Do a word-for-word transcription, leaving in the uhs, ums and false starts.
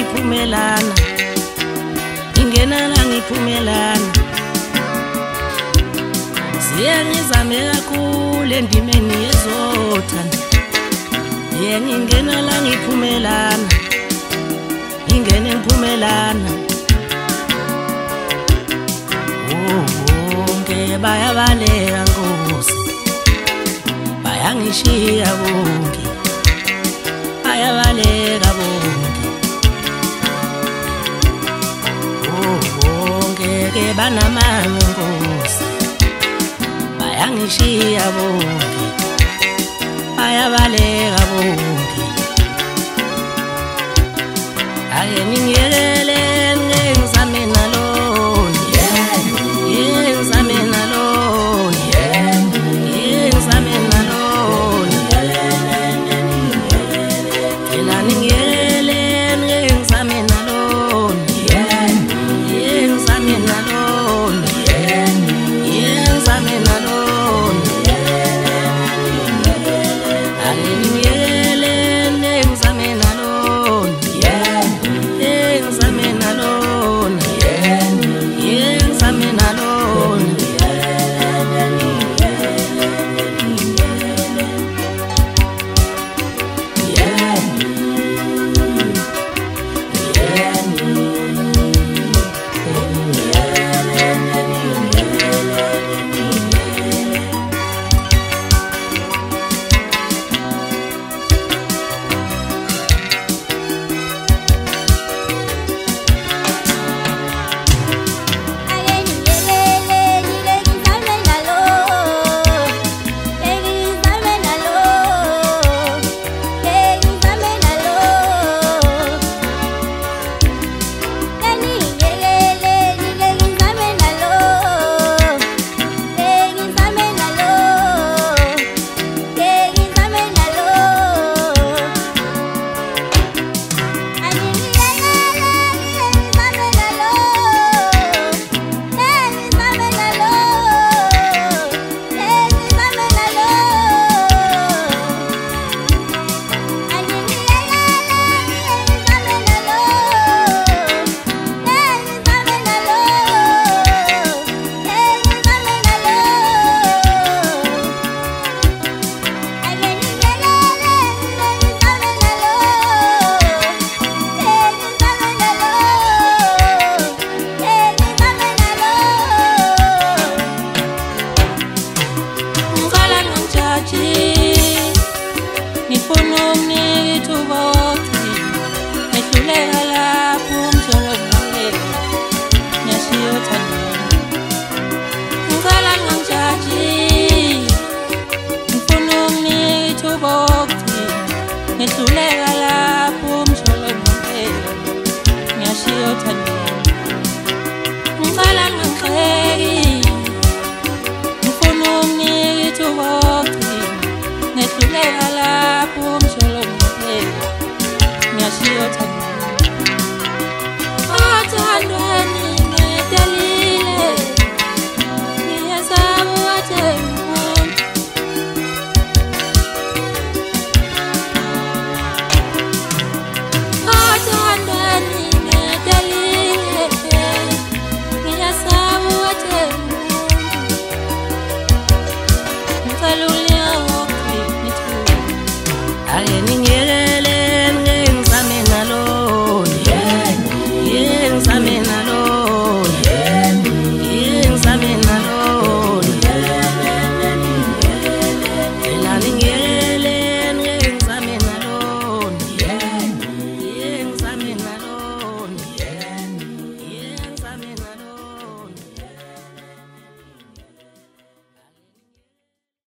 ngiphumelana ingena la ngiphumelana siyangizame kakhulu endimeni yezothanda yengingena la ngiphumelana ingene ngiphumelana bonke bayabaleka Nkosi bayangishiya bonke bayabaleka bonke bonke ke banamanga Nkosi bayangishiya bonke bayabaleka bonke ake ningiyekele ngizame nalona ngizame nalona ngizame nalona phela ningiyekele ngizame nalona ngizame nalona ngizame nalona ake ningiyekele ngizame nalona ngizame nalona ngizame nalona ngifuna umniki ukuthi ehluleka lapho umjolozelo ngiyashiyothandana ngicela ngijaji ngifuna umniki ukuthi ehluleka lapho umjolozelo ngiyashiyothandana ngicela ngixeki ngifuna umniki ukuthi nehluleka lapho umjolozelo ngiyashiyothandana